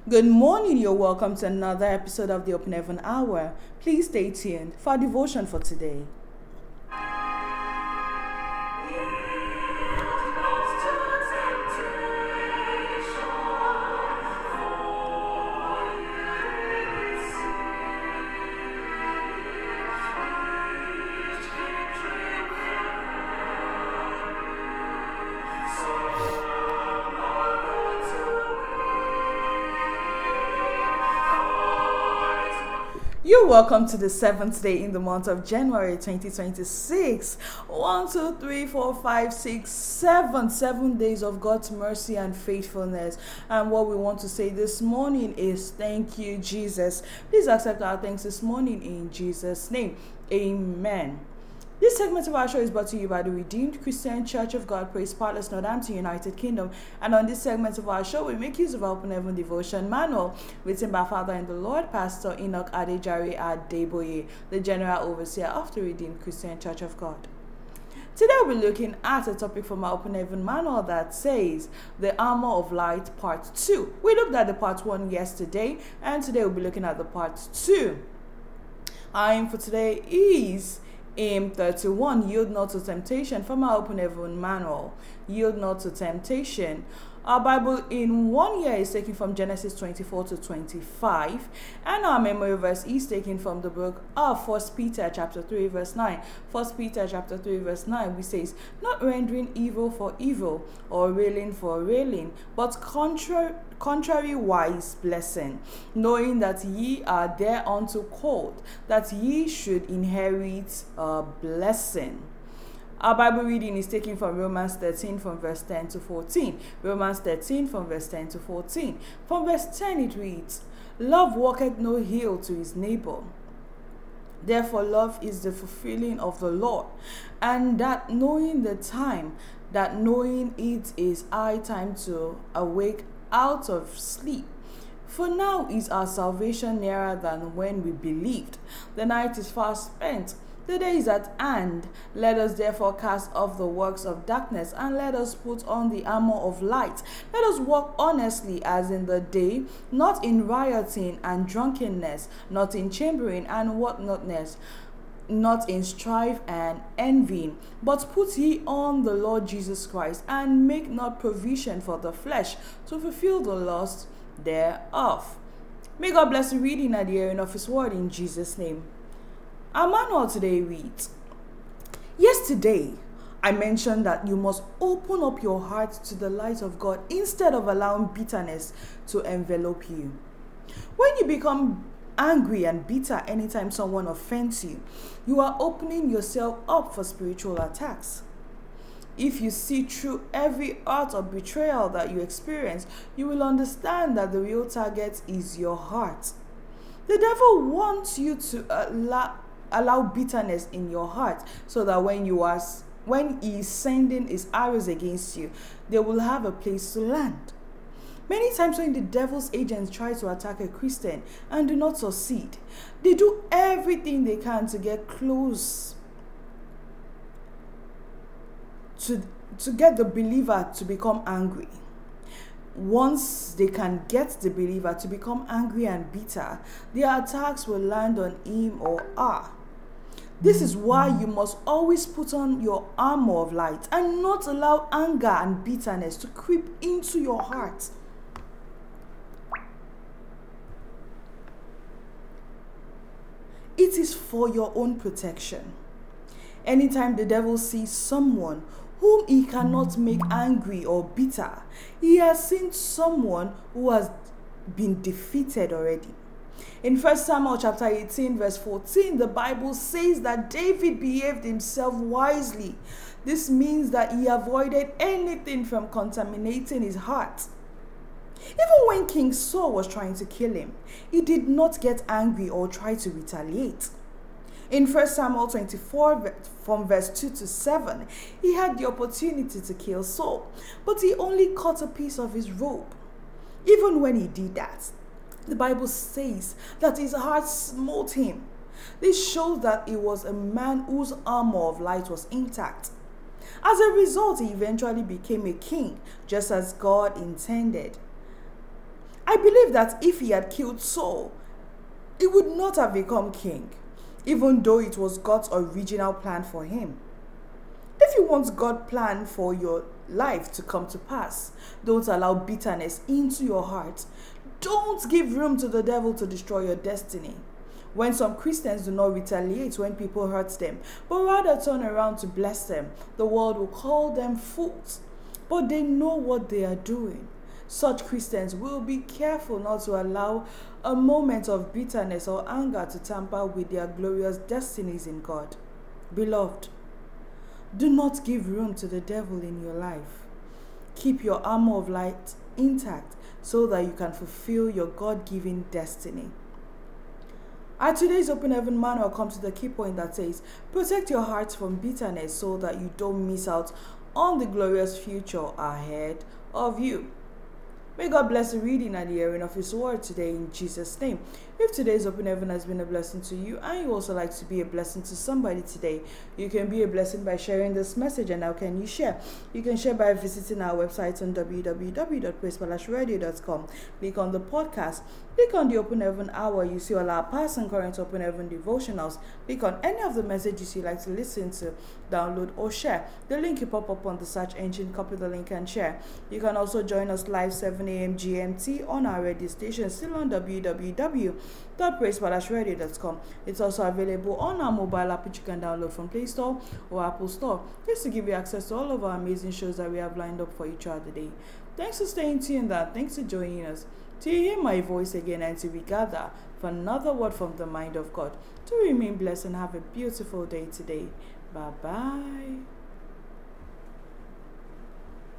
Good morning, you're welcome to another episode of the Open Heaven Hour. Please stay tuned for our devotion for today. You're welcome to the seventh day in the month of January 2026. 1, 2, 3, 4, 5, 6, 7 days of God's mercy and faithfulness. And what we want to say this morning is thank you, Jesus. Please accept our thanks this morning in Jesus' name. Amen. This segment of our show is brought to you by the Redeemed Christian Church of God, Praise Palace, Northampton, United Kingdom. And on this segment of our show, we make use of our Open Heaven Devotion Manual, written by Father in the Lord, Pastor Enoch Adejare Adeboye, the General Overseer of the Redeemed Christian Church of God. Today we'll be looking at a topic from our Open Heaven Manual that says the Armor of Light Part 2. We looked at the Part 1 yesterday, and today we'll be looking at the Part 2. Our aim for today is Aim 31, Yield Not to Temptation, from our Open Heaven Manual. Yield not to temptation. Our Bible in 1 year is taken from Genesis 24 to 25, and our memory verse is taken from the book of 1 Peter chapter 3 verse 9. 1 Peter chapter 3 verse 9, which says, not rendering evil for evil, or railing for railing, but contrariwise blessing, knowing that ye are thereunto called, that ye should inherit a blessing. Our Bible reading is taken from Romans 13 from verse 10 to 14. Romans 13 from verse 10 to 14. From verse 10 it reads, love worketh no ill to his neighbor. Therefore love is the fulfilling of the law, and that knowing the time, that knowing it is high time to awake out of sleep. For now is our salvation nearer than when we believed. The night is fast spent, the day is at hand. Let us therefore cast off the works of darkness, and let us put on the armor of light. Let us walk honestly as in the day, not in rioting and drunkenness, not in chambering and whatnotness, not in strife and envying, but put ye on the Lord Jesus Christ, and make not provision for the flesh to fulfill the lust thereof. May God bless the reading and the hearing of his word in Jesus' name. Our manual today reads, yesterday I mentioned that you must open up your heart to the light of God instead of allowing bitterness to envelop you. When you become angry and bitter anytime someone offends you, you are opening yourself up for spiritual attacks. If you see through every hurt or betrayal that you experience, you will understand that the real target is your heart. The devil wants you to allow bitterness in your heart, so that when he is sending his arrows against you, they will have a place to land. Many times when the devil's agents try to attack a Christian and do not succeed, they do everything they can to get close to get the believer to become angry. Once they can get the believer to become angry and bitter, their attacks will land on him or her. This is why you must always put on your armor of light and not allow anger and bitterness to creep into your heart. It is for your own protection. Anytime the devil sees someone whom he cannot make angry or bitter, he has seen someone who has been defeated already. In 1 Samuel chapter 18 verse 14, the Bible says that David behaved himself wisely. This means that he avoided anything from contaminating his heart. Even when King Saul was trying to kill him, he did not get angry or try to retaliate. In 1 Samuel 24 from verse 2 to 7, he had the opportunity to kill Saul, but he only cut a piece of his robe. Even when he did that, the Bible says that his heart smote him. This shows that he was a man whose armor of light was intact. As a result, he eventually became a king, just as God intended. I I believe that if he had killed Saul, he would not have become king, even though it was God's original plan for him. If you want God's plan for your life to come to pass, don't allow bitterness into your heart. Don't give room to the devil to destroy your destiny. When some Christians do not retaliate when people hurt them, but rather turn around to bless them, the world will call them fools. But they know what they are doing. Such Christians will be careful not to allow a moment of bitterness or anger to tamper with their glorious destinies in God. Beloved, do not give room to the devil in your life. Keep your armor of light intact so that you can fulfill your God-given destiny. Our today's Open Heaven Manual comes to the key point that says, protect your hearts from bitterness so that you don't miss out on the glorious future ahead of you. May God bless the reading and the hearing of His word today in Jesus' name. If today's Open Heaven has been a blessing to you and you also like to be a blessing to somebody today, you can be a blessing by sharing this message. And how can you share? You can share by visiting our website on www.praisepalaceradio.com. Click on the podcast. Click on the Open Heaven Hour. You see all our past and current Open Heaven devotionals. Click on any of the messages you like to listen to, download or share. The link will pop up on the search engine. Copy the link and share. You can also join us live 7 a.m. GMT on our radio station, still on www.praisepalaceradio.com. It's also available on our mobile app, which you can download from Play Store or Apple Store, just to give you access to all of our amazing shows that we have lined up for you throughout the day. Thanks for staying tuned and thanks for joining us. Till you hear my voice again and till we gather for another word from the mind of God. To remain blessed and have a beautiful day today. Bye-bye.